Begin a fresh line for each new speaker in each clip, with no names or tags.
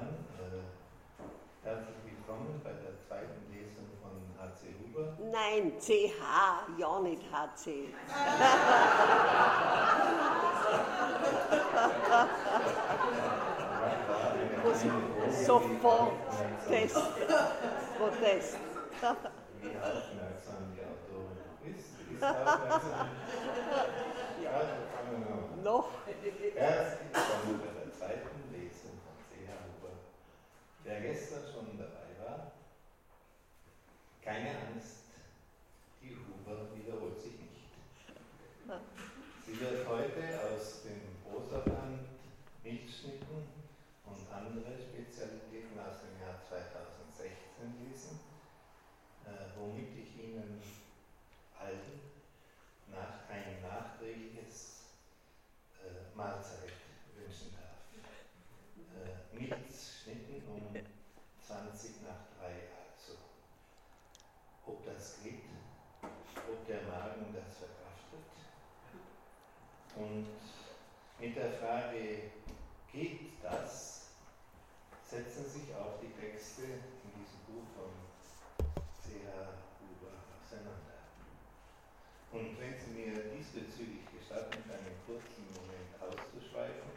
Herren, herzlich willkommen bei der zweiten Lesung von H.C. Huber.
Nein, CH, ja nicht HC. Sofort Test, Protest.
Wie aufmerksam die Autorin ist aufmerksam. Also fangen wir an.
Noch?
Herzlich willkommen bei der zweiten Lesung von C.H. Huber. Wer gestern schon dabei war, keine Angst, die Huber wiederholt sich nicht. Sie wird heute aus dem Prosaband Milchschnitten und andere Spezialitäten aus dem Jahr 2016 lesen, womit ich Ihnen allen ein nachträgliches Mahlzeit wünschen darf. Milchschnitten um 20 nach 3 also. Ob das geht, ob der Magen das verkraftet. Und mit der Frage, geht das, setzen sich auch die Texte in diesem Buch von C.H. Huber auseinander. Und wenn Sie mir diesbezüglich gestatten, einen kurzen Moment auszuschweifen,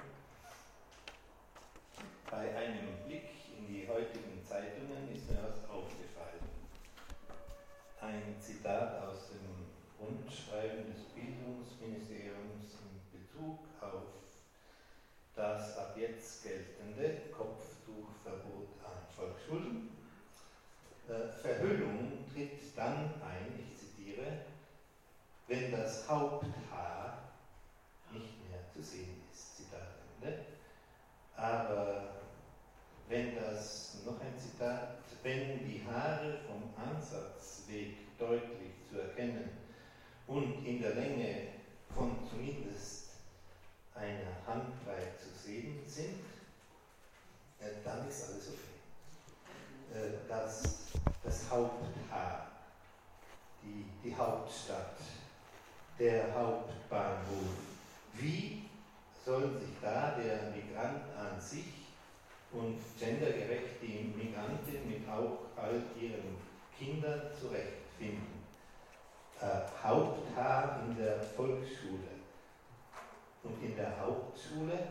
bei einem Blick in die heutigen Zeitungen ist mir was aufgefallen. Ein Zitat aus dem Rundschreiben des Bildungsministeriums in Bezug auf das ab jetzt geltende Kopftuchverbot an Volksschulen. Verhüllung tritt dann ein, ich zitiere, wenn das Haupthaar nicht mehr zu sehen ist. Zitat Ende. Aber wenn das, noch ein Zitat, wenn die Haare vom Ansatzweg deutlich zu erkennen und in der Länge von zumindest einer Handbreit zu sehen sind, dann ist alles okay. Das Haupthaar, die Hauptstadt, der Hauptbahnhof, wie sollen sich da der Migrant an sich und gendergerecht die Migrantin mit auch all ihren Kindern zurechtfinden? Haupthaar in der Volksschule und in der Hauptschule?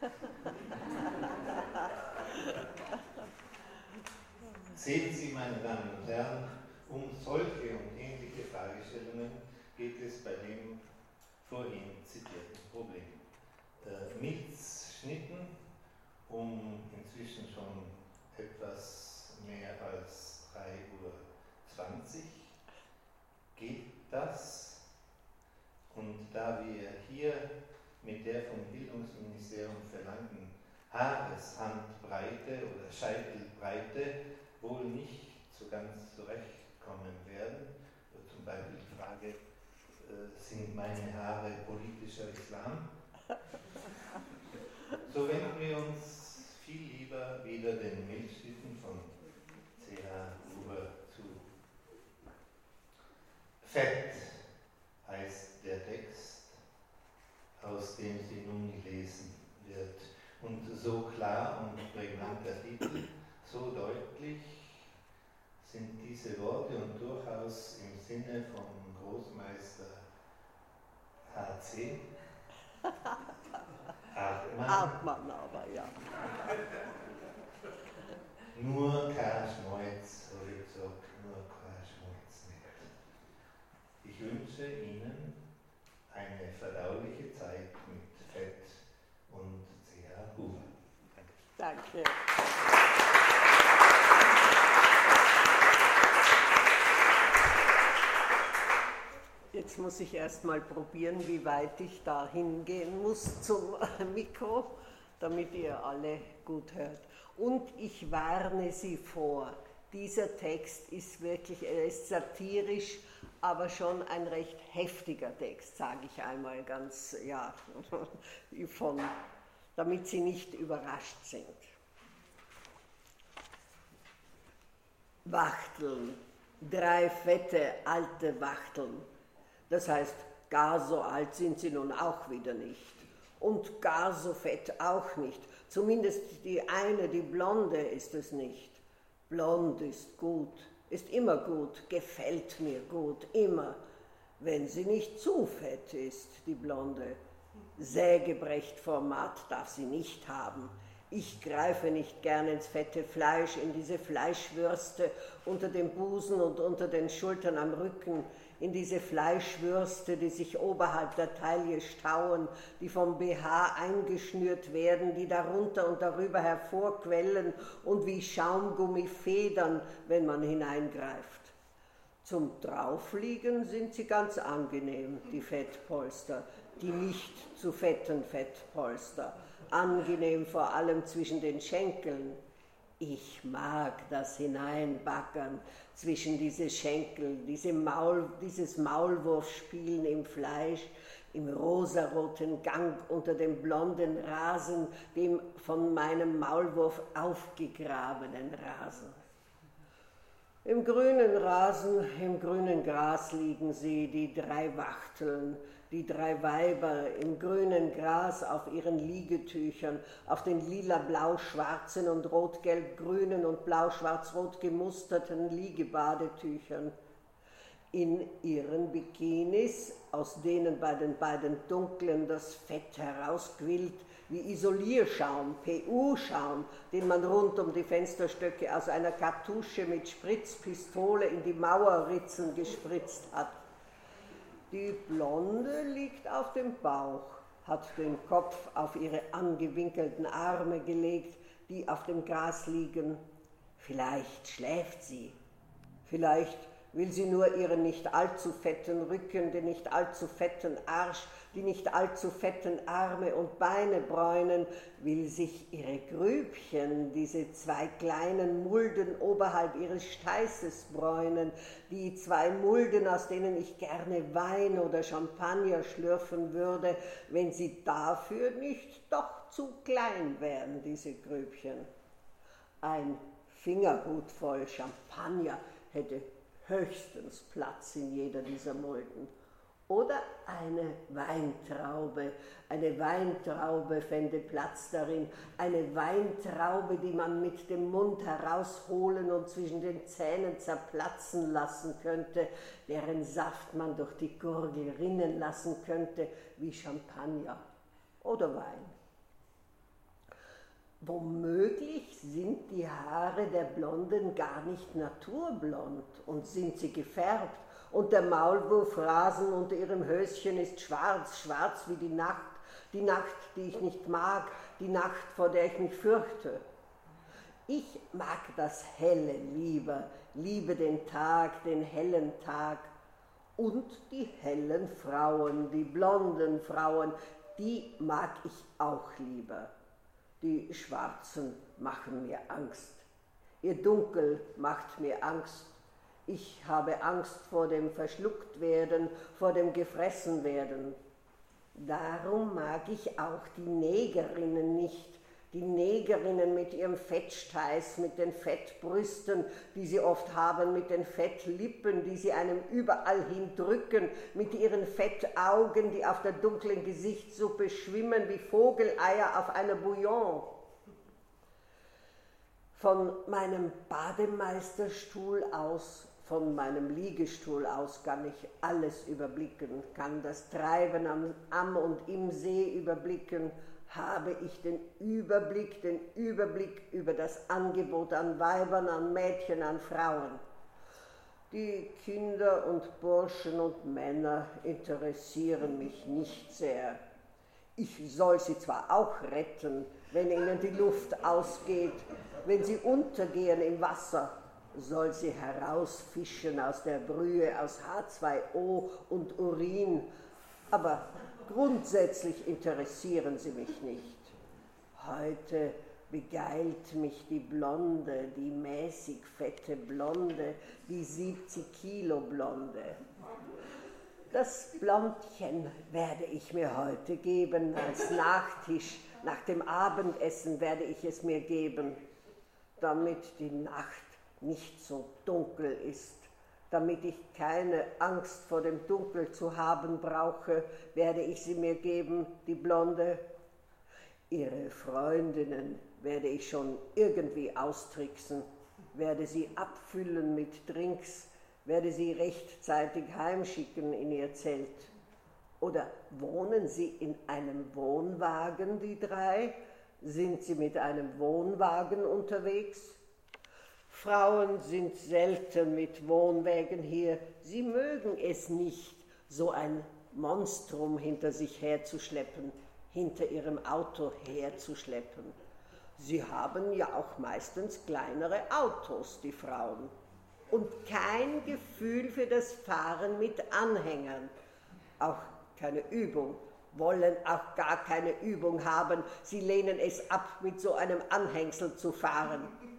Sehen Sie, meine Damen und Herren, um solche und ähnliche Fragestellungen geht es bei dem vorhin zitierten Problem. Milchschnitten um inzwischen schon etwas mehr als 3:20 Uhr. Geht das? Und da wir hier mit der vom Bildungsministerium verlangten Haareshandbreite oder Scheitelbreite wohl nicht so ganz zurechtkommen werden, zum Beispiel die Frage, sind meine Haare politischer Islam? So wenden wir uns viel lieber wieder den Milchschnitten von C.H. Huber zu. Fett heißt der Text, aus dem sie nun gelesen wird. Und so klar und prägnant der Titel, so deutlich sind diese Worte und durchaus im Sinne vom Großmeister H.C.
Hartmann aber, ja.
Nur kein Schmolz, habe ich gesagt, nur kein Schmolz nicht. Ich wünsche Ihnen eine verdauliche Zeit mit Fett und C.H. Huber.
Danke. Jetzt muss ich erst mal probieren, wie weit ich da hingehen muss zum Mikro, damit ihr alle gut hört. Und ich warne Sie vor, dieser Text ist wirklich, er ist satirisch, aber schon ein recht heftiger Text, sage ich einmal ganz, ja, damit Sie nicht überrascht sind. Wachteln, 3 fette alte Wachteln. Das heißt, gar so alt sind sie nun auch wieder nicht. Und gar so fett auch nicht. Zumindest die Blonde ist es nicht. Blond ist gut, ist immer gut, gefällt mir gut, immer. Wenn sie nicht zu fett ist, die Blonde. Sägebrecht-Format darf sie nicht haben. Ich greife nicht gern ins fette Fleisch, in diese Fleischwürste unter dem Busen und unter den Schultern am Rücken, in diese Fleischwürste, die sich oberhalb der Taille stauen, die vom BH eingeschnürt werden, die darunter und darüber hervorquellen und wie Schaumgummi federn, wenn man hineingreift. Zum Draufliegen sind sie ganz angenehm, die Fettpolster, die nicht zu fetten Fettpolster. Angenehm vor allem zwischen den Schenkeln. Ich mag das Hineinbaggern zwischen diese Schenkel, dieses Maulwurfspielen im Fleisch, im rosaroten Gang unter dem blonden Rasen, dem von meinem Maulwurf aufgegrabenen Rasen. Im grünen Rasen, im grünen Gras liegen sie, die 3 Wachteln, die 3 Weiber im grünen Gras auf ihren Liegetüchern, auf den lila-blau-schwarzen und rot-gelb-grünen und blau-schwarz-rot gemusterten Liegebadetüchern. In ihren Bikinis, aus denen bei den beiden Dunklen das Fett herausquillt, wie Isolierschaum, PU-Schaum, den man rund um die Fensterstöcke aus einer Kartusche mit Spritzpistole in die Mauerritzen gespritzt hat. Die Blonde liegt auf dem Bauch, hat den Kopf auf ihre angewinkelten Arme gelegt, die auf dem Gras liegen. Vielleicht schläft sie, vielleicht will sie nur ihren nicht allzu fetten Rücken, den nicht allzu fetten Arsch, die nicht allzu fetten Arme und Beine bräunen, will sich ihre Grübchen, diese 2 kleinen Mulden oberhalb ihres Steißes bräunen, die 2 Mulden, aus denen ich gerne Wein oder Champagner schlürfen würde, wenn sie dafür nicht doch zu klein wären, diese Grübchen. Ein Fingerhut voll Champagner hätte höchstens Platz in jeder dieser Mulden. Oder eine Weintraube fände Platz darin, eine Weintraube, die man mit dem Mund herausholen und zwischen den Zähnen zerplatzen lassen könnte, deren Saft man durch die Gurgel rinnen lassen könnte, wie Champagner oder Wein. Womöglich sind die Haare der Blonden gar nicht naturblond und sind sie gefärbt und der Maulwurfrasen unter ihrem Höschen ist schwarz, schwarz wie die Nacht, die ich nicht mag, die Nacht, vor der ich mich fürchte. Ich mag das Helle lieber, liebe den Tag, den hellen Tag und die hellen Frauen, die blonden Frauen, die mag ich auch lieber. Die Schwarzen machen mir Angst. Ihr Dunkel macht mir Angst. Ich habe Angst vor dem Verschlucktwerden, vor dem Gefressenwerden. Darum mag ich auch die Negerinnen nicht. Die Negerinnen mit ihrem Fettsteiß, mit den Fettbrüsten, die sie oft haben, mit den Fettlippen, die sie einem überall hin drücken, mit ihren Fettaugen, die auf der dunklen Gesichtssuppe schwimmen wie Vogeleier auf einer Bouillon. Von meinem Bademeisterstuhl aus, von meinem Liegestuhl aus kann ich alles überblicken, kann das Treiben am und im See überblicken, habe ich den Überblick über das Angebot an Weibern, an Mädchen, an Frauen. Die Kinder und Burschen und Männer interessieren mich nicht sehr. Ich soll sie zwar auch retten, wenn ihnen die Luft ausgeht, wenn sie untergehen im Wasser, soll sie herausfischen aus der Brühe, aus H2O und Urin, aber grundsätzlich interessieren sie mich nicht. Heute begeilt mich die Blonde, die mäßig fette Blonde, die 70 Kilo Blonde. Das Blondchen werde ich mir heute geben, als Nachtisch, nach dem Abendessen werde ich es mir geben, damit die Nacht nicht so dunkel ist. Damit ich keine Angst vor dem Dunkel zu haben brauche, werde ich sie mir geben, die Blonde. Ihre Freundinnen werde ich schon irgendwie austricksen, werde sie abfüllen mit Drinks, werde sie rechtzeitig heimschicken in ihr Zelt. Oder wohnen Sie in einem Wohnwagen, die drei? Sind Sie mit einem Wohnwagen unterwegs? Frauen sind selten mit Wohnwägen hier. Sie mögen es nicht, so ein Monstrum hinter sich herzuschleppen, hinter ihrem Auto herzuschleppen. Sie haben ja auch meistens kleinere Autos, die Frauen. Und kein Gefühl für das Fahren mit Anhängern. Auch keine Übung, wollen auch gar keine Übung haben. Sie lehnen es ab, mit so einem Anhängsel zu fahren.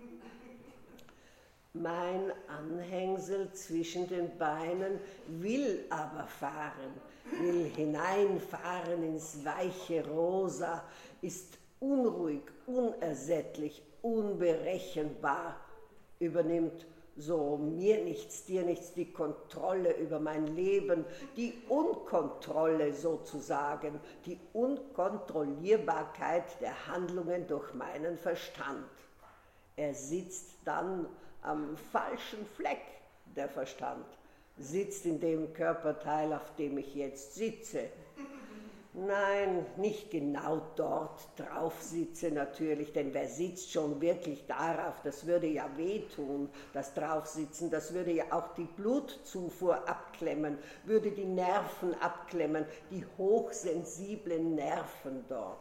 Mein Anhängsel zwischen den Beinen will aber fahren, will hineinfahren ins weiche Rosa, ist unruhig, unersättlich, unberechenbar, übernimmt so mir nichts, dir nichts die Kontrolle über mein Leben, die Unkontrolle sozusagen, die Unkontrollierbarkeit der Handlungen durch meinen Verstand. Er sitzt dann am falschen Fleck, der Verstand, sitzt in dem Körperteil, auf dem ich jetzt sitze. Nein, nicht genau dort drauf sitze natürlich, denn wer sitzt schon wirklich darauf, das würde ja wehtun, das Draufsitzen, das würde ja auch die Blutzufuhr abklemmen, würde die Nerven abklemmen, die hochsensiblen Nerven dort.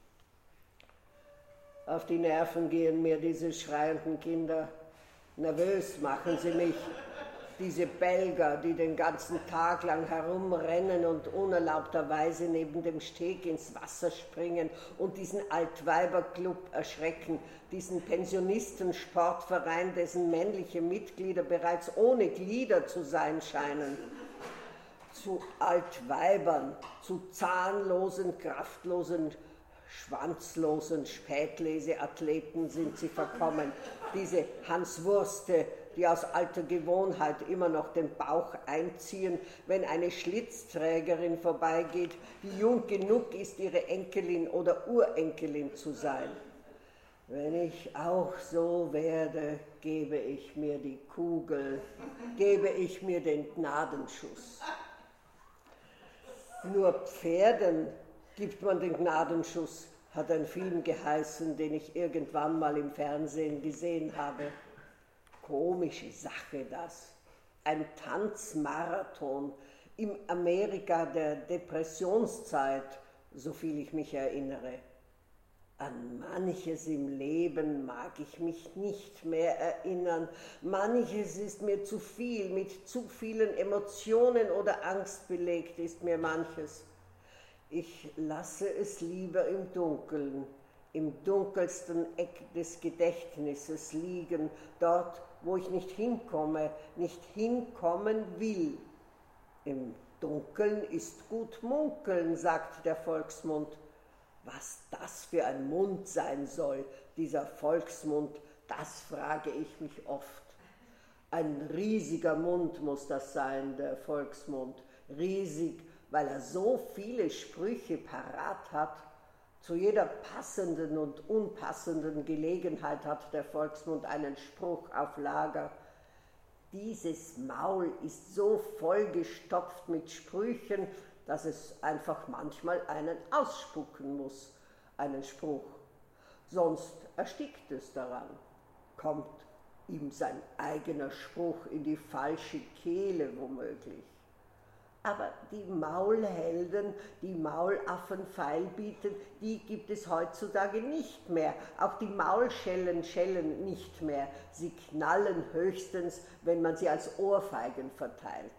Auf die Nerven gehen mir diese schreienden Kinder, nervös machen sie mich. Diese Belger, die den ganzen Tag lang herumrennen und unerlaubterweise neben dem Steg ins Wasser springen und diesen Altweiberclub erschrecken, diesen Pensionistensportverein, dessen männliche Mitglieder bereits ohne Glieder zu sein scheinen. Zu Altweibern, zu zahnlosen, kraftlosen, schwanzlosen Spätleseathleten sind sie verkommen. Diese Hanswurste, die aus alter Gewohnheit immer noch den Bauch einziehen, wenn eine Schlitzträgerin vorbeigeht, die jung genug ist, ihre Enkelin oder Urenkelin zu sein. Wenn ich auch so werde, gebe ich mir die Kugel, gebe ich mir den Gnadenschuss. Nur Pferden gibt man den Gnadenschuss, hat ein Film geheißen, den ich irgendwann mal im Fernsehen gesehen habe. Komische Sache das. Ein Tanzmarathon im Amerika der Depressionszeit, soviel ich mich erinnere. An manches im Leben mag ich mich nicht mehr erinnern. Manches ist mir zu viel, mit zu vielen Emotionen oder Angst belegt ist mir manches. Ich lasse es lieber im Dunkeln, im dunkelsten Eck des Gedächtnisses liegen, dort, wo ich nicht hinkomme, nicht hinkommen will. Im Dunkeln ist gut munkeln, sagt der Volksmund. Was das für ein Mund sein soll, dieser Volksmund, das frage ich mich oft. Ein riesiger Mund muss das sein, der Volksmund, riesig, weil er so viele Sprüche parat hat. Zu jeder passenden und unpassenden Gelegenheit hat der Volksmund einen Spruch auf Lager. Dieses Maul ist so vollgestopft mit Sprüchen, dass es einfach manchmal einen ausspucken muss, einen Spruch. Sonst erstickt es daran, kommt ihm sein eigener Spruch in die falsche Kehle womöglich. Aber die Maulhelden, die Maulaffen feilbieten, die gibt es heutzutage nicht mehr. Auch die Maulschellen schellen nicht mehr. Sie knallen höchstens, wenn man sie als Ohrfeigen verteilt.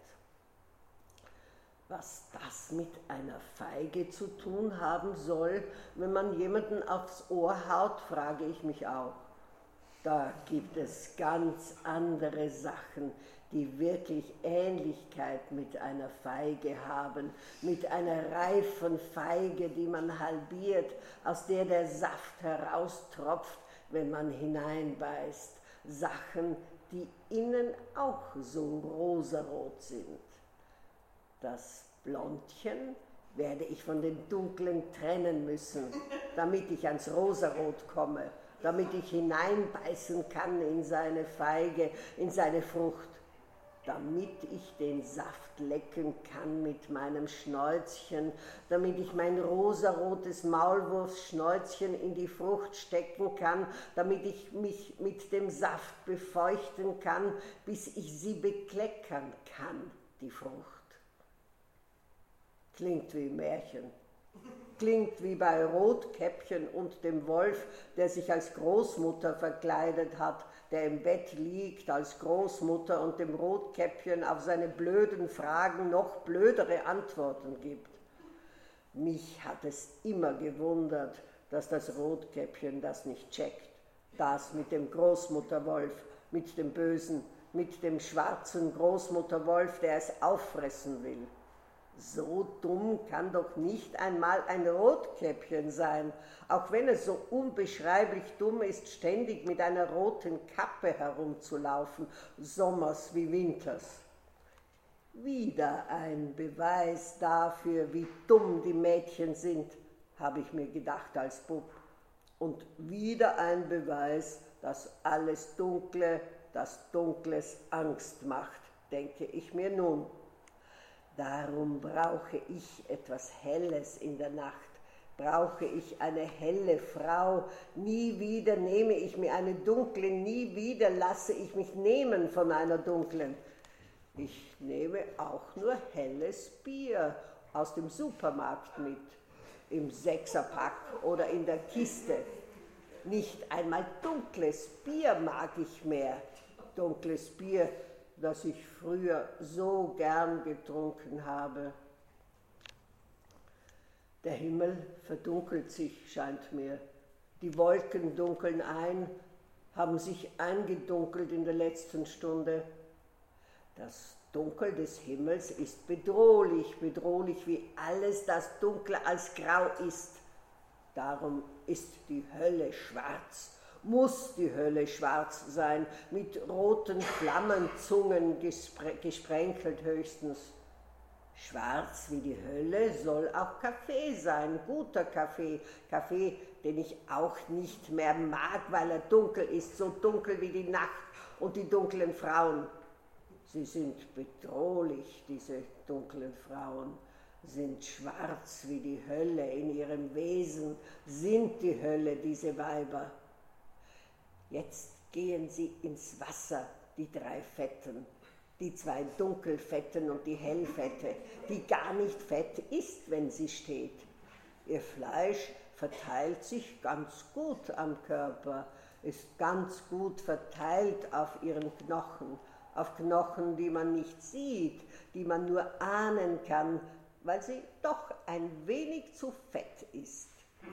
Was das mit einer Feige zu tun haben soll, wenn man jemanden aufs Ohr haut, frage ich mich auch. Da gibt es ganz andere Sachen, die wirklich Ähnlichkeit mit einer Feige haben, mit einer reifen Feige, die man halbiert, aus der der Saft heraustropft, wenn man hineinbeißt. Sachen, die innen auch so rosarot sind. Das Blondchen werde ich von den Dunklen trennen müssen, damit ich ans Rosarot komme, damit ich hineinbeißen kann in seine Feige, in seine Frucht, damit ich den Saft lecken kann mit meinem Schnäuzchen, damit ich mein rosarotes Maulwurfsschnäuzchen in die Frucht stecken kann, damit ich mich mit dem Saft befeuchten kann, bis ich sie bekleckern kann, die Frucht. Klingt wie Märchen. Klingt wie bei Rotkäppchen und dem Wolf, der sich als Großmutter verkleidet hat, der im Bett liegt als Großmutter und dem Rotkäppchen auf seine blöden Fragen noch blödere Antworten gibt. Mich hat es immer gewundert, dass das Rotkäppchen das nicht checkt. Das mit dem Großmutterwolf, mit dem Bösen, mit dem schwarzen Großmutterwolf, der es auffressen will. So dumm kann doch nicht einmal ein Rotkäppchen sein, auch wenn es so unbeschreiblich dumm ist, ständig mit einer roten Kappe herumzulaufen, sommers wie winters. Wieder ein Beweis dafür, wie dumm die Mädchen sind, habe ich mir gedacht als Bub. Und wieder ein Beweis, dass alles Dunkle, das Dunkles Angst macht, denke ich mir nun. Darum brauche ich etwas Helles in der Nacht, brauche ich eine helle Frau, nie wieder nehme ich mir eine dunkle, nie wieder lasse ich mich nehmen von einer dunklen. Ich nehme auch nur helles Bier aus dem Supermarkt mit, im Sechserpack oder in der Kiste. Nicht einmal dunkles Bier mag ich mehr, dunkles Bier, das ich früher so gern getrunken habe. Der Himmel verdunkelt sich, scheint mir. Die Wolken dunkeln ein, haben sich eingedunkelt in der letzten Stunde. Das Dunkel des Himmels ist bedrohlich, bedrohlich wie alles, das dunkler als grau ist. Darum ist die Hölle schwarz. Muss die Hölle schwarz sein, mit roten Flammenzungen gesprenkelt höchstens. Schwarz wie die Hölle soll auch Kaffee sein, guter Kaffee, Kaffee, den ich auch nicht mehr mag, weil er dunkel ist, so dunkel wie die Nacht und die dunklen Frauen. Sie sind bedrohlich, diese dunklen Frauen, sind schwarz wie die Hölle in ihrem Wesen, sind die Hölle, diese Weiber. Jetzt gehen sie ins Wasser, die drei Fetten, die zwei Dunkelfetten und die Hellfette, die gar nicht fett ist, wenn sie steht. Ihr Fleisch verteilt sich ganz gut am Körper, ist ganz gut verteilt auf ihren Knochen, auf Knochen, die man nicht sieht, die man nur ahnen kann, weil sie doch ein wenig zu fett ist.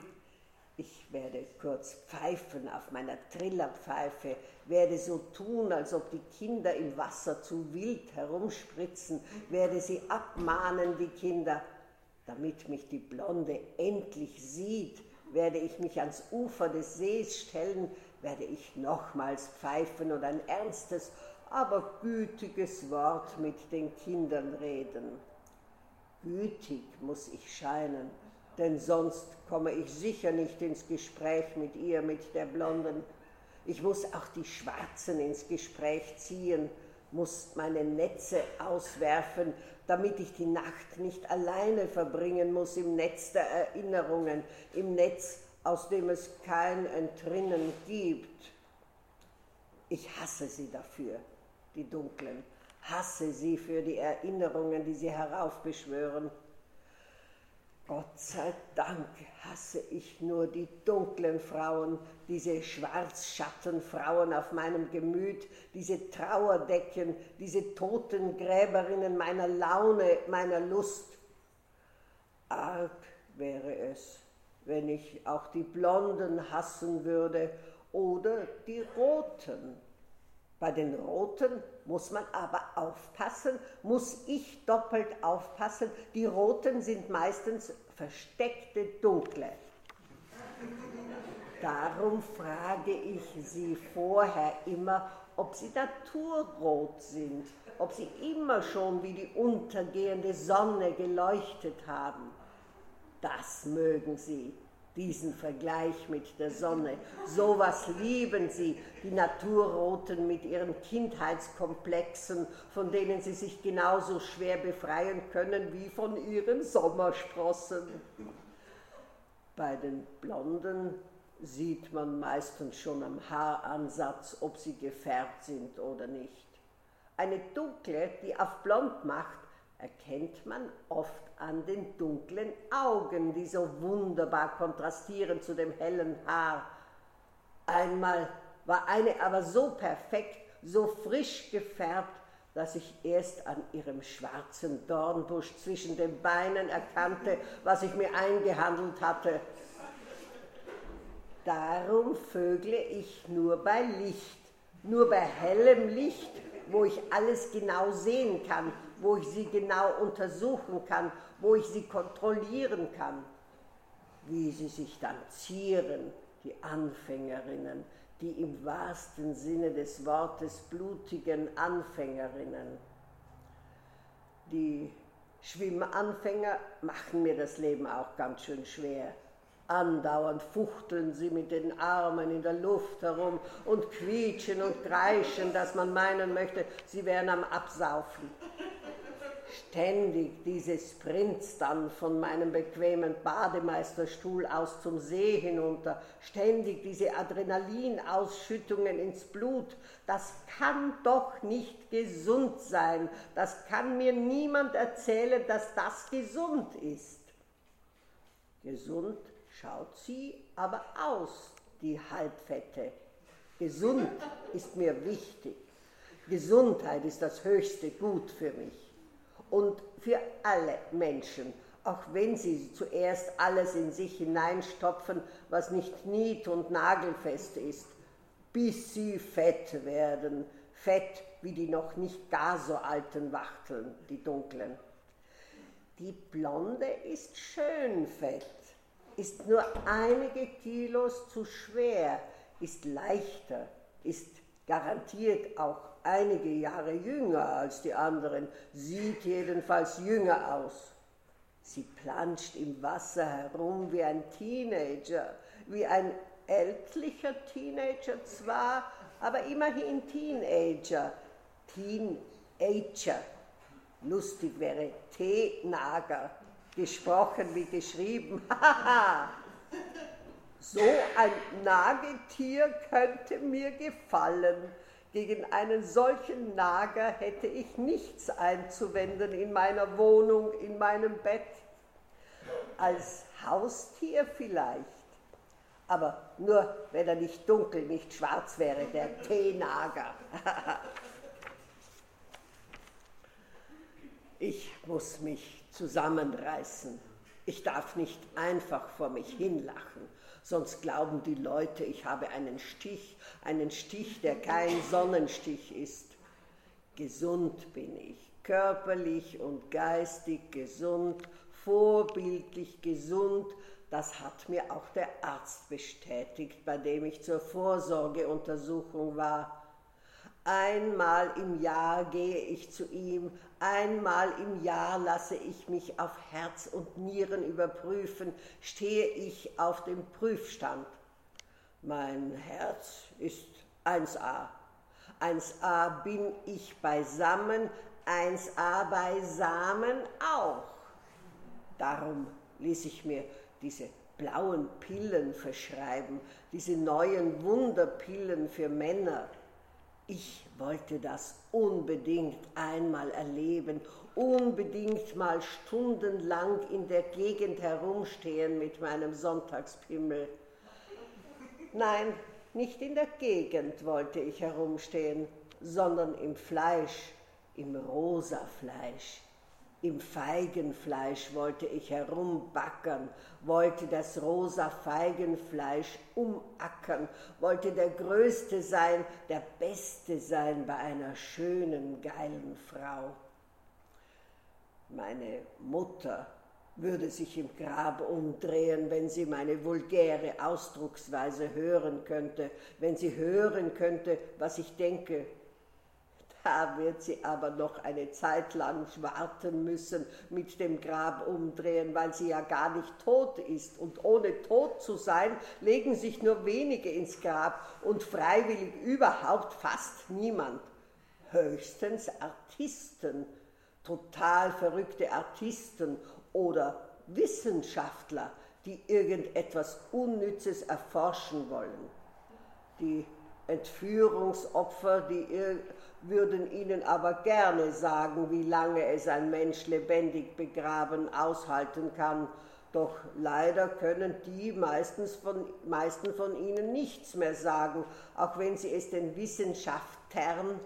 Ich werde kurz pfeifen auf meiner Trillerpfeife, werde so tun, als ob die Kinder im Wasser zu wild herumspritzen, werde sie abmahnen, die Kinder. Damit mich die Blonde endlich sieht, werde ich mich ans Ufer des Sees stellen, werde ich nochmals pfeifen und ein ernstes, aber gütiges Wort mit den Kindern reden. Gütig muss ich scheinen, denn sonst komme ich sicher nicht ins Gespräch mit ihr, mit der Blonden. Ich muss auch die Schwarzen ins Gespräch ziehen, muss meine Netze auswerfen, damit ich die Nacht nicht alleine verbringen muss im Netz der Erinnerungen, im Netz, aus dem es kein Entrinnen gibt. Ich hasse sie dafür, die Dunklen, hasse sie für die Erinnerungen, die sie heraufbeschwören. Gott sei Dank hasse ich nur die dunklen Frauen, diese Schwarzschattenfrauen auf meinem Gemüt, diese Trauerdecken, diese Totengräberinnen meiner Laune, meiner Lust. Arg wäre es, wenn ich auch die Blonden hassen würde oder die Roten. Bei den Roten muss man aber aufpassen, muss ich doppelt aufpassen. Die Roten sind meistens versteckte Dunkle. Darum frage ich sie vorher immer, ob sie naturrot sind, ob sie immer schon wie die untergehende Sonne geleuchtet haben. Das mögen sie, diesen Vergleich mit der Sonne. Sowas lieben sie, die Naturroten mit ihren Kindheitskomplexen, von denen sie sich genauso schwer befreien können wie von ihren Sommersprossen. Bei den Blonden sieht man meistens schon am Haaransatz, ob sie gefärbt sind oder nicht. Eine dunkle, die auf blond macht, erkennt man oft an den dunklen Augen, die so wunderbar kontrastieren zu dem hellen Haar. Einmal war eine aber so perfekt, so frisch gefärbt, dass ich erst an ihrem schwarzen Dornbusch zwischen den Beinen erkannte, was ich mir eingehandelt hatte. Darum vögle ich nur bei Licht, nur bei hellem Licht, wo ich alles genau sehen kann, wo ich sie genau untersuchen kann, wo ich sie kontrollieren kann. Wie sie sich dann zieren, die Anfängerinnen, die im wahrsten Sinne des Wortes blutigen Anfängerinnen. Die Schwimmanfänger machen mir das Leben auch ganz schön schwer. Andauernd fuchteln sie mit den Armen in der Luft herum und quietschen und kreischen, dass man meinen möchte, sie wären am Absaufen. Ständig diese Sprints dann von meinem bequemen Bademeisterstuhl aus zum See hinunter, ständig diese Adrenalinausschüttungen ins Blut, das kann doch nicht gesund sein. Das kann mir niemand erzählen, dass das gesund ist. Gesund schaut sie aber aus, die Halbfette. Gesund ist mir wichtig. Gesundheit ist das höchste Gut für mich. Und für alle Menschen, auch wenn sie zuerst alles in sich hineinstopfen, was nicht nied- und nagelfest ist, bis sie fett werden, fett wie die noch nicht gar so alten Wachteln, die dunklen. Die Blonde ist schön fett, ist nur einige Kilos zu schwer, ist leichter, ist garantiert auch einige Jahre jünger als die anderen, sieht jedenfalls jünger aus. Sie planscht im Wasser herum wie ein Teenager, wie ein ältlicher Teenager zwar, aber immerhin Teenager. Teenager. Lustig wäre Teenager, gesprochen wie geschrieben. So ein Nagetier könnte mir gefallen. Gegen einen solchen Nager hätte ich nichts einzuwenden in meiner Wohnung, in meinem Bett. Als Haustier vielleicht, aber nur, wenn er nicht dunkel, nicht schwarz wäre, der Teenager. Ich muss mich zusammenreißen. Ich darf nicht einfach vor mich hinlachen, sonst glauben die Leute, ich habe einen Stich, der kein Sonnenstich ist. Gesund bin ich, körperlich und geistig gesund, vorbildlich gesund. Das hat mir auch der Arzt bestätigt, bei dem ich zur Vorsorgeuntersuchung war. Einmal im Jahr gehe ich zu ihm, einmal im Jahr lasse ich mich auf Herz und Nieren überprüfen, stehe ich auf dem Prüfstand. Mein Herz ist 1a. 1a bin ich beisammen, 1a beisammen auch. Darum ließ ich mir diese blauen Pillen verschreiben, diese neuen Wunderpillen für Männer. Ich wollte das unbedingt einmal erleben, unbedingt mal stundenlang in der Gegend herumstehen mit meinem Sonntagspimmel. Nein, nicht in der Gegend wollte ich herumstehen, sondern im Fleisch, im rosa Fleisch. Im Feigenfleisch wollte ich herumbackern, wollte das rosa Feigenfleisch umackern, wollte der Größte sein, der Beste sein bei einer schönen, geilen Frau. Meine Mutter würde sich im Grab umdrehen, wenn sie meine vulgäre Ausdrucksweise hören könnte, wenn sie hören könnte, was ich denke. Da wird sie aber noch eine Zeit lang warten müssen mit dem Grab umdrehen, weil sie ja gar nicht tot ist. Und ohne tot zu sein, legen sich nur wenige ins Grab und freiwillig überhaupt fast niemand. Höchstens Artisten, total verrückte Artisten oder Wissenschaftler, die irgendetwas Unnützes erforschen wollen. Die Entführungsopfer, würden ihnen aber gerne sagen, wie lange es ein Mensch lebendig begraben aushalten kann. Doch leider können die meisten von ihnen nichts mehr sagen, auch wenn sie es den Wissenschaftlern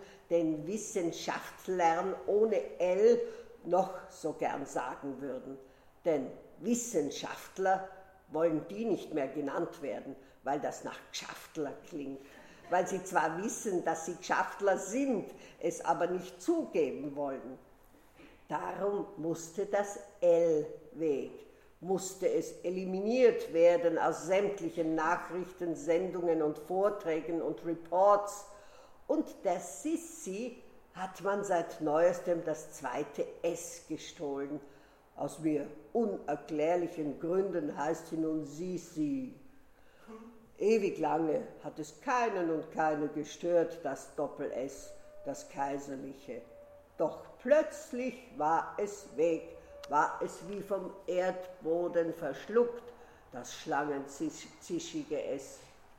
ohne L noch so gern sagen würden. Denn Wissenschaftler wollen die nicht mehr genannt werden, weil das nach Gschaftler klingt. Weil sie zwar wissen, dass sie Gschaftler sind, es aber nicht zugeben wollen. Darum musste das L weg, musste es eliminiert werden aus sämtlichen Nachrichten, Sendungen und Vorträgen und Reports. Und der Sissi hat man seit Neuestem das zweite S gestohlen. Aus mir unerklärlichen Gründen heißt sie nun Sisi. Ewig lange hat es keinen und keine gestört, das Doppel-S, das Kaiserliche. Doch plötzlich war es weg, war es wie vom Erdboden verschluckt, das schlangenzischige S.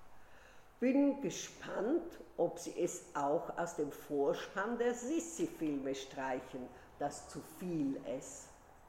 Bin gespannt, ob sie es auch aus dem Vorspann der Sissi-Filme streichen, das zu viel S.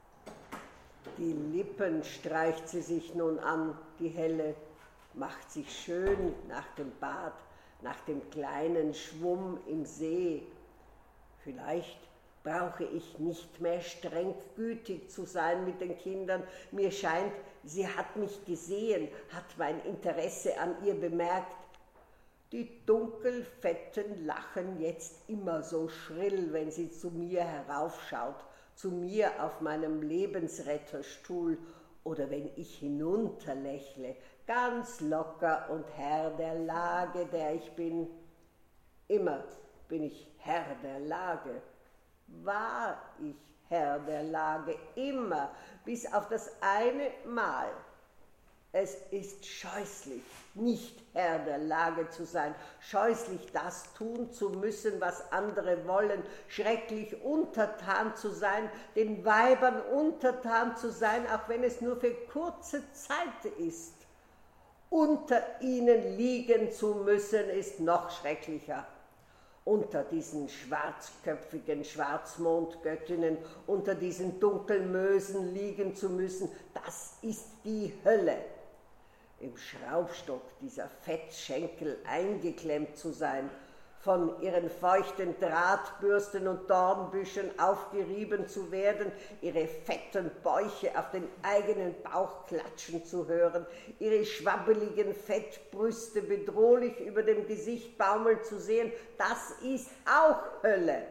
Die Lippen streicht sie sich nun an, die Helle, macht sich schön nach dem Bad, nach dem kleinen Schwumm im See. Vielleicht brauche ich nicht mehr streng gütig zu sein mit den Kindern. Mir scheint, sie hat mich gesehen, hat mein Interesse an ihr bemerkt. Die Dunkelfetten lachen jetzt immer so schrill, wenn sie zu mir heraufschaut, zu mir auf meinem Lebensretterstuhl oder wenn ich hinunterlächle, ganz locker und Herr der Lage, der ich bin. Immer bin ich Herr der Lage. War ich Herr der Lage, immer, bis auf das eine Mal. Es ist scheußlich, nicht Herr der Lage zu sein, scheußlich das tun zu müssen, was andere wollen, schrecklich untertan zu sein, den Weibern untertan zu sein, auch wenn es nur für kurze Zeit ist. Unter ihnen liegen zu müssen, ist noch schrecklicher. Unter diesen schwarzköpfigen Schwarzmondgöttinnen, unter diesen Dunkelmösen liegen zu müssen, das ist die Hölle. Im Schraubstock dieser Fettschenkel eingeklemmt zu sein, von ihren feuchten Drahtbürsten und Dornbüschen aufgerieben zu werden, ihre fetten Bäuche auf den eigenen Bauch klatschen zu hören, ihre schwabbeligen Fettbrüste bedrohlich über dem Gesicht baumeln zu sehen, das ist auch Hölle.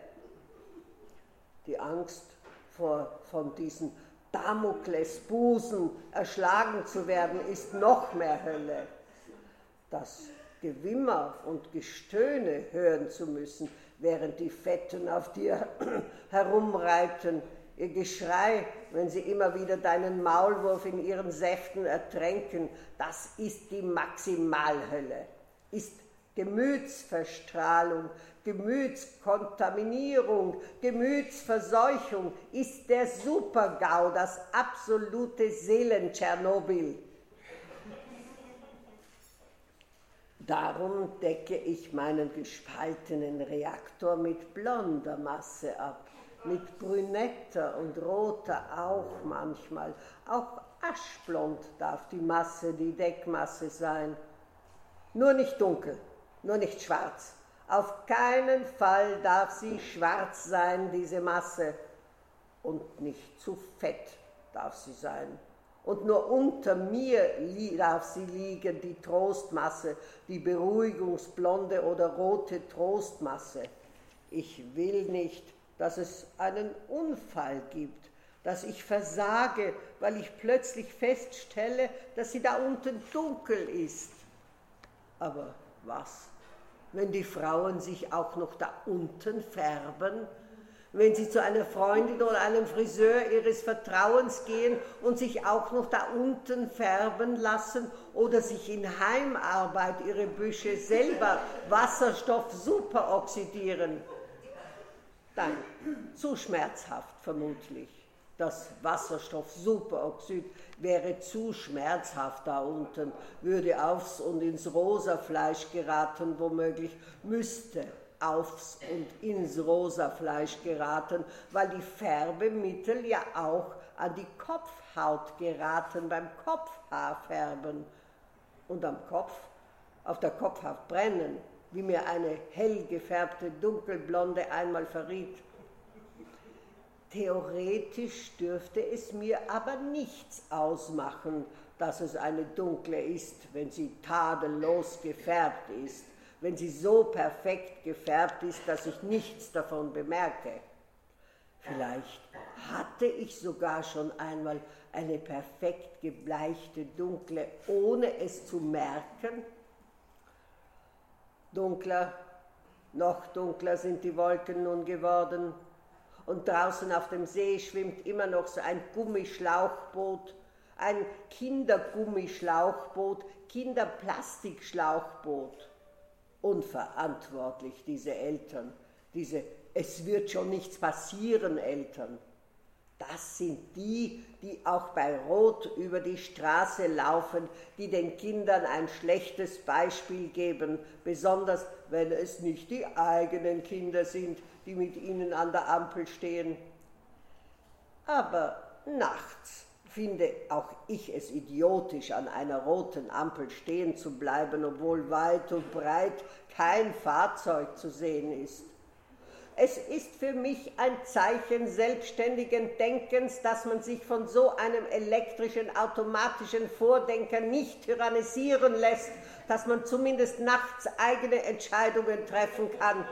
Die Angst von diesen Damoklesbusen erschlagen zu werden, ist noch mehr Hölle. Das Gewimmer und Gestöhne hören zu müssen, während die Fetten auf dir herumreibten, ihr Geschrei, wenn sie immer wieder deinen Maulwurf in ihren Säften ertränken, das ist die Maximalhölle, ist Gemütsverstrahlung, Gemütskontaminierung, Gemütsverseuchung, ist der Super-GAU, das absolute Seelen-Tschernobyl. Darum decke ich meinen gespaltenen Reaktor mit blonder Masse ab, mit brünetter und roter auch manchmal. Auch aschblond darf die Masse, die Deckmasse sein. Nur nicht dunkel, nur nicht schwarz. Auf keinen Fall darf sie schwarz sein, diese Masse. Und nicht zu fett darf sie sein. Und nur unter mir darf sie liegen, die Trostmasse, die beruhigungsblonde oder rote Trostmasse. Ich will nicht, dass es einen Unfall gibt, dass ich versage, weil ich plötzlich feststelle, dass sie da unten dunkel ist. Aber was? wenn die Frauen sich auch noch da unten färben, wenn sie zu einer Freundin oder einem Friseur ihres Vertrauens gehen und sich auch noch da unten färben lassen oder sich in Heimarbeit ihre Büsche selber Wasserstoff superoxidieren. Nein, zu schmerzhaft vermutlich. Das Wasserstoff-Superoxid wäre zu schmerzhaft da unten, würde aufs und ins rosa Fleisch geraten, womöglich müsste aufs und ins rosa Fleisch geraten, weil die Färbemittel ja auch an die Kopfhaut geraten beim Kopfhaarfärben und am Kopf, auf der Kopfhaut brennen, wie mir eine hell gefärbte Dunkelblonde einmal verriet. Theoretisch dürfte es mir aber nichts ausmachen, dass es eine dunkle ist, wenn sie tadellos gefärbt ist, wenn sie so perfekt gefärbt ist, dass ich nichts davon bemerke. Vielleicht hatte ich sogar schon einmal eine perfekt gebleichte dunkle, ohne es zu merken. Dunkler, noch dunkler sind die Wolken nun geworden. Und draußen auf dem See schwimmt immer noch so ein Gummischlauchboot, ein Kindergummischlauchboot, Kinderplastikschlauchboot. Unverantwortlich, diese Eltern, diese "Es wird schon nichts passieren" Eltern. Das sind die, die auch bei Rot über die Straße laufen, die den Kindern ein schlechtes Beispiel geben, besonders wenn es nicht die eigenen Kinder sind, die mit ihnen an der Ampel stehen. Aber nachts finde auch ich es idiotisch, an einer roten Ampel stehen zu bleiben, obwohl weit und breit kein Fahrzeug zu sehen ist. Es ist für mich ein Zeichen selbstständigen Denkens, dass man sich von so einem elektrischen, automatischen Vordenker nicht tyrannisieren lässt, dass man zumindest nachts eigene Entscheidungen treffen kann.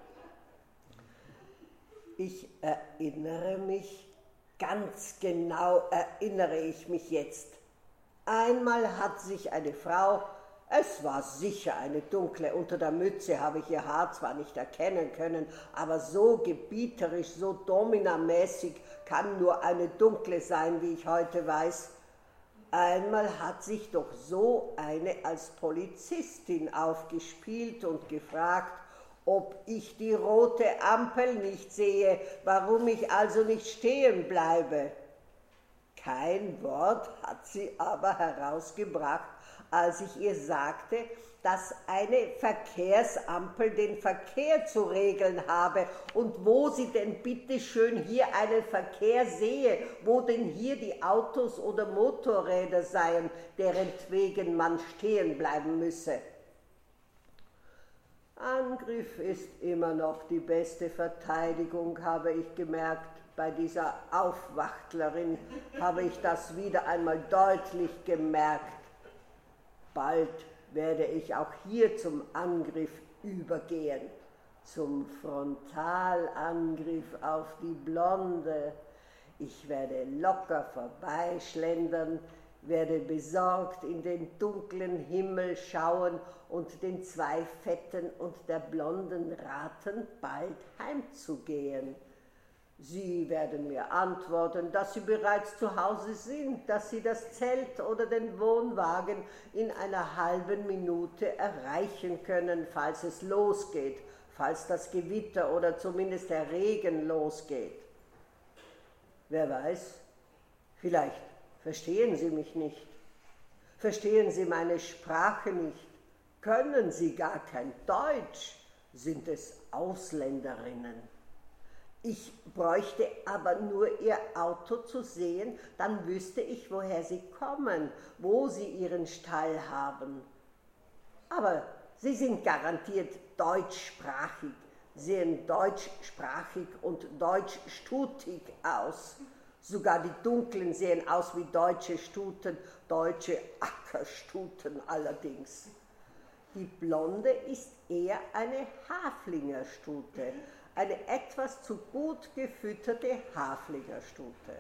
Ich erinnere mich, ganz genau erinnere ich mich jetzt. Einmal hat sich eine Frau, es war sicher eine dunkle, unter der Mütze habe ich ihr Haar zwar nicht erkennen können, aber so gebieterisch, so dominamäßig kann nur eine dunkle sein, wie ich heute weiß. Einmal hat sich doch so eine als Polizistin aufgespielt und gefragt, ob ich die rote Ampel nicht sehe, warum ich also nicht stehen bleibe. Kein Wort hat sie aber herausgebracht, als ich ihr sagte, dass eine Verkehrsampel den Verkehr zu regeln habe und wo sie denn bitte schön hier einen Verkehr sehe, wo denn hier die Autos oder Motorräder seien, deretwegen man stehen bleiben müsse. Angriff ist immer noch die beste Verteidigung, habe ich gemerkt. Bei dieser Aufwachtlerin habe ich das wieder einmal deutlich gemerkt. Bald werde ich auch hier zum Angriff übergehen, zum Frontalangriff auf die Blonde. Ich werde locker vorbeischlendern, werde besorgt in den dunklen Himmel schauen und den zwei Fetten und der Blonden raten, bald heimzugehen. Sie werden mir antworten, dass sie bereits zu Hause sind, dass sie das Zelt oder den Wohnwagen in einer halben Minute erreichen können, falls es losgeht, falls das Gewitter oder zumindest der Regen losgeht. Wer weiß, vielleicht verstehen Sie mich nicht, verstehen Sie meine Sprache nicht, können Sie gar kein Deutsch, sind es Ausländerinnen. Ich bräuchte aber nur Ihr Auto zu sehen, dann wüsste ich, woher Sie kommen, wo Sie Ihren Stall haben. Aber Sie sind garantiert deutschsprachig, sehen deutschsprachig und deutschstutig aus. Sogar die Dunklen sehen aus wie deutsche Stuten, deutsche Ackerstuten allerdings. Die Blonde ist eher eine Haflingerstute, eine etwas zu gut gefütterte Haflingerstute.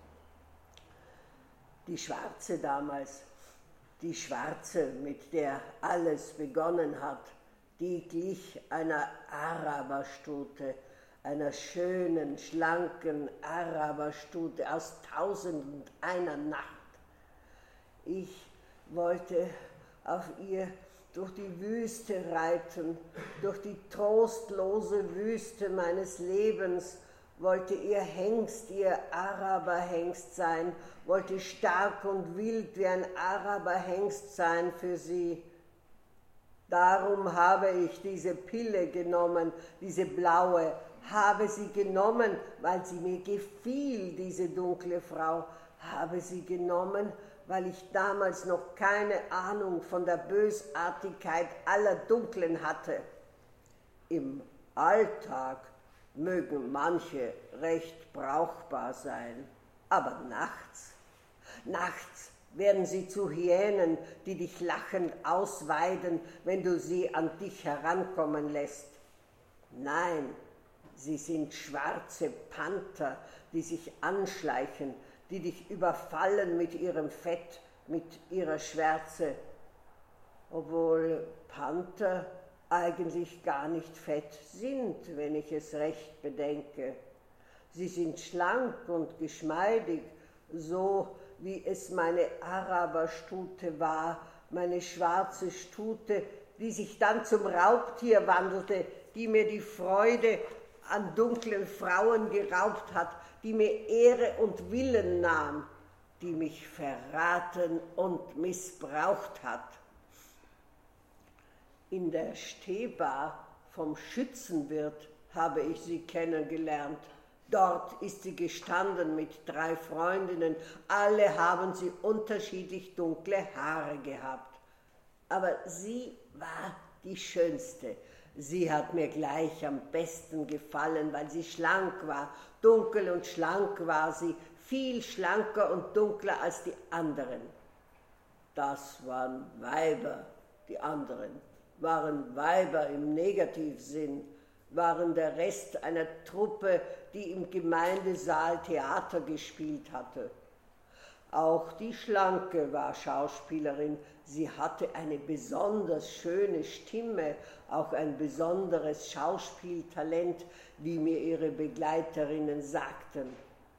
Die Schwarze damals, die Schwarze, mit der alles begonnen hat, die glich einer Araberstute, einer schönen, schlanken Araberstute aus 1001 Nacht. Ich wollte auf ihr durch die Wüste reiten, durch die trostlose Wüste meines Lebens, wollte ihr Hengst, ihr Araberhengst sein, wollte stark und wild wie ein Araberhengst sein für sie. Darum habe ich diese Pille genommen, diese blaue, habe sie genommen, weil sie mir gefiel, diese dunkle Frau, habe sie genommen, weil ich damals noch keine Ahnung von der Bösartigkeit aller Dunklen hatte. Im Alltag mögen manche recht brauchbar sein, aber nachts werden sie zu Hyänen, die dich lachend ausweiden, wenn du sie an dich herankommen lässt. Nein, sie sind schwarze Panther, die sich anschleichen, die dich überfallen mit ihrem Fett, mit ihrer Schwärze, obwohl Panther eigentlich gar nicht fett sind, wenn ich es recht bedenke. Sie sind schlank und geschmeidig, so wie es meine Araberstute war, meine schwarze Stute, die sich dann zum Raubtier wandelte, die mir die Freude an dunklen Frauen geraubt hat, die mir Ehre und Willen nahm, die mich verraten und missbraucht hat. In der Stehbar vom Schützenwirt habe ich sie kennengelernt. Dort ist sie gestanden mit 3 Freundinnen, alle haben sie unterschiedlich dunkle Haare gehabt. Aber sie war die Schönste. Sie hat mir gleich am besten gefallen, weil sie schlank war. Dunkel und schlank war sie, viel schlanker und dunkler als die anderen. Das waren Weiber, die anderen waren Weiber im Negativsinn, waren der Rest einer Truppe, die im Gemeindesaal Theater gespielt hatte. Auch die Schlanke war Schauspielerin. Sie hatte eine besonders schöne Stimme, auch ein besonderes Schauspieltalent, wie mir ihre Begleiterinnen sagten.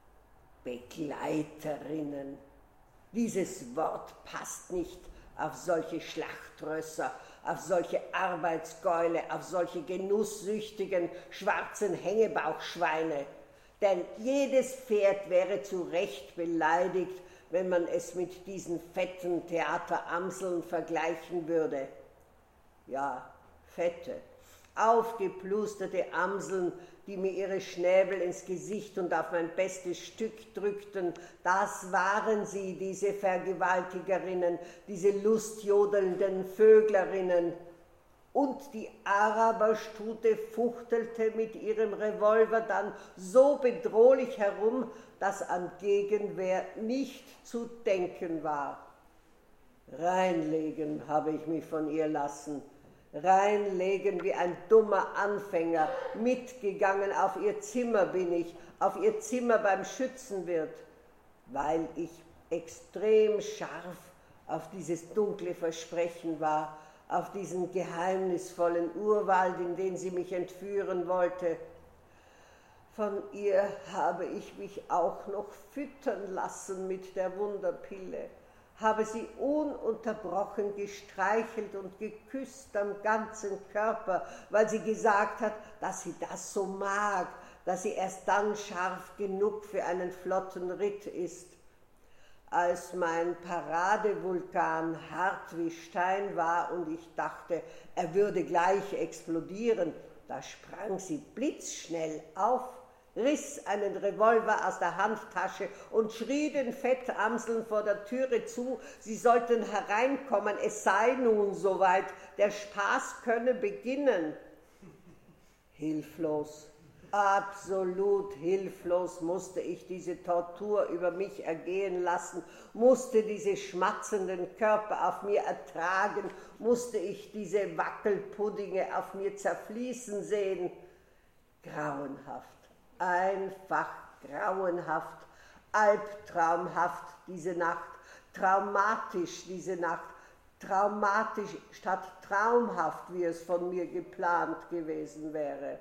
Begleiterinnen. Dieses Wort passt nicht auf solche Schlachtrösser, auf solche Arbeitsgäule, auf solche genusssüchtigen, schwarzen Hängebauchschweine. Denn jedes Pferd wäre zu Recht beleidigt, wenn man es mit diesen fetten Theateramseln vergleichen würde. Ja, fette, aufgeplusterte Amseln, die mir ihre Schnäbel ins Gesicht und auf mein bestes Stück drückten, das waren sie, diese Vergewaltigerinnen, diese lustjodelnden Vöglerinnen. Und die Araberstute fuchtelte mit ihrem Revolver dann so bedrohlich herum, dass an Gegenwehr nicht zu denken war. Reinlegen habe ich mich von ihr lassen, reinlegen wie ein dummer Anfänger, mitgegangen auf ihr Zimmer bin ich, auf ihr Zimmer beim Schützenwirt, weil ich extrem scharf auf dieses dunkle Versprechen war, auf diesen geheimnisvollen Urwald, in den sie mich entführen wollte. Von ihr habe ich mich auch noch füttern lassen mit der Wunderpille, habe sie ununterbrochen gestreichelt und geküsst am ganzen Körper, weil sie gesagt hat, dass sie das so mag, dass sie erst dann scharf genug für einen flotten Ritt ist. Als mein Paradevulkan hart wie Stein war und ich dachte, er würde gleich explodieren, da sprang sie blitzschnell auf, riss einen Revolver aus der Handtasche und schrie den Fettamseln vor der Türe zu, sie sollten hereinkommen, es sei nun soweit, der Spaß könne beginnen. Hilflos, absolut hilflos musste ich diese Tortur über mich ergehen lassen, musste diese schmatzenden Körper auf mir ertragen, musste ich diese Wackelpuddinge auf mir zerfließen sehen. Grauenhaft. Einfach grauenhaft, albtraumhaft diese Nacht, traumatisch diese Nacht, traumatisch statt traumhaft, wie es von mir geplant gewesen wäre.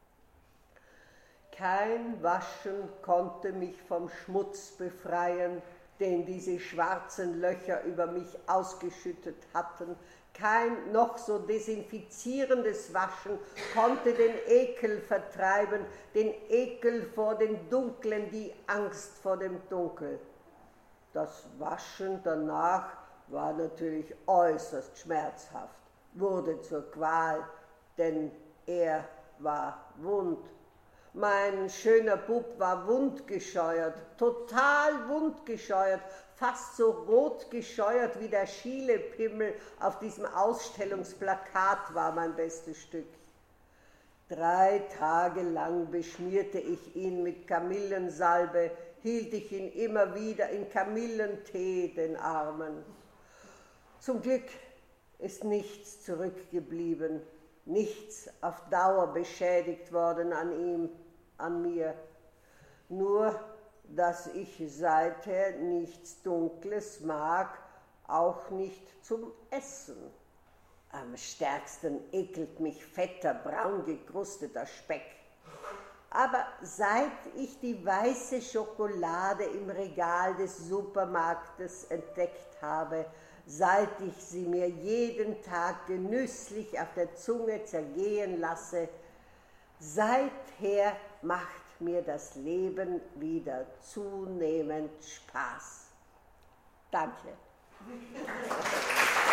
Kein Waschen konnte mich vom Schmutz befreien, den diese schwarzen Löcher über mich ausgeschüttet hatten. Kein noch so desinfizierendes Waschen konnte den Ekel vertreiben, den Ekel vor dem Dunklen, die Angst vor dem Dunkel. Das Waschen danach war natürlich äußerst schmerzhaft, wurde zur Qual, denn er war wund. Mein schöner Bub war wundgescheuert, total wundgescheuert, fast so rot gescheuert wie der Schielepimmel auf diesem Ausstellungsplakat war mein bestes Stück. 3 Tage lang beschmierte ich ihn mit Kamillensalbe, hielt ich ihn immer wieder in Kamillentee den Armen. Zum Glück ist nichts zurückgeblieben, nichts auf Dauer beschädigt worden an ihm, an mir. Nur, dass ich seither nichts Dunkles mag, auch nicht zum Essen. Am stärksten ekelt mich fetter, braun gekrusteter Speck. Aber seit ich die weiße Schokolade im Regal des Supermarktes entdeckt habe, seit ich sie mir jeden Tag genüsslich auf der Zunge zergehen lasse, seither macht mir das Leben wieder zunehmend Spaß. Danke.